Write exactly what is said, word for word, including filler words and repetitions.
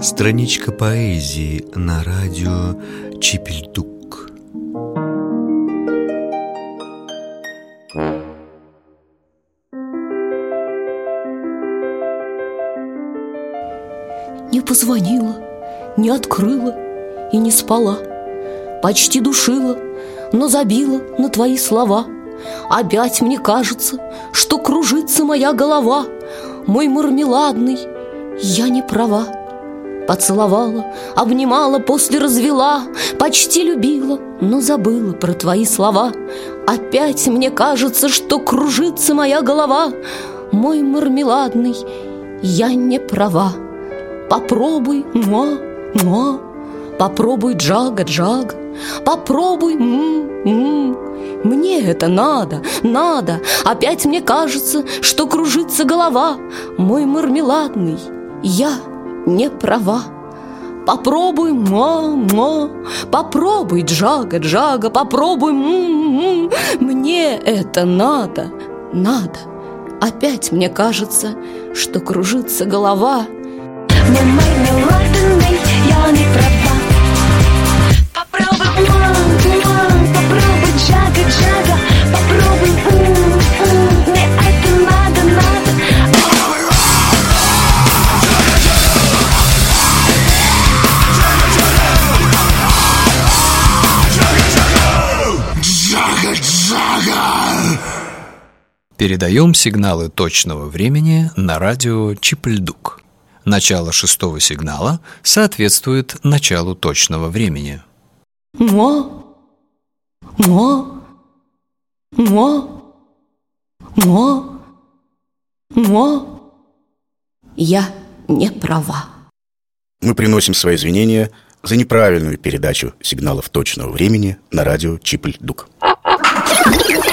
Страничка поэзии на радио Чипельдук. Не позвонила, не открыла и не спала, почти душила, но забила на твои слова. Опять мне кажется, что кружится моя голова. Мой мармеладный, я не права. Поцеловала, обнимала, после развела, почти любила, но забыла про твои слова. Опять мне кажется, что кружится моя голова. Мой мармеладный, я не права. Попробуй, муа, муа, попробуй, джага, джага, попробуй, м, м. Мне это надо, надо. Опять мне кажется, что кружится голова. Мой мармеладный, я не права. Попробуй, муа, муа, попробуй, джага, джага, попробуй, м, м. Мне это надо, надо. Опять мне кажется, что кружится голова. Мой мармеладный, я не права. Попробуй, муа, муа, попробуй, джага, джага, попробуй, м, м. Мне это надо, надо. Джага-джага! Передаем сигналы точного времени на радио Чипельдук. Начало шестого сигнала соответствует началу точного времени. Муа, муа, муа, муа, муа. Я не права. Мы приносим свои извинения за неправильную передачу сигналов точного времени на радио Чипельдук.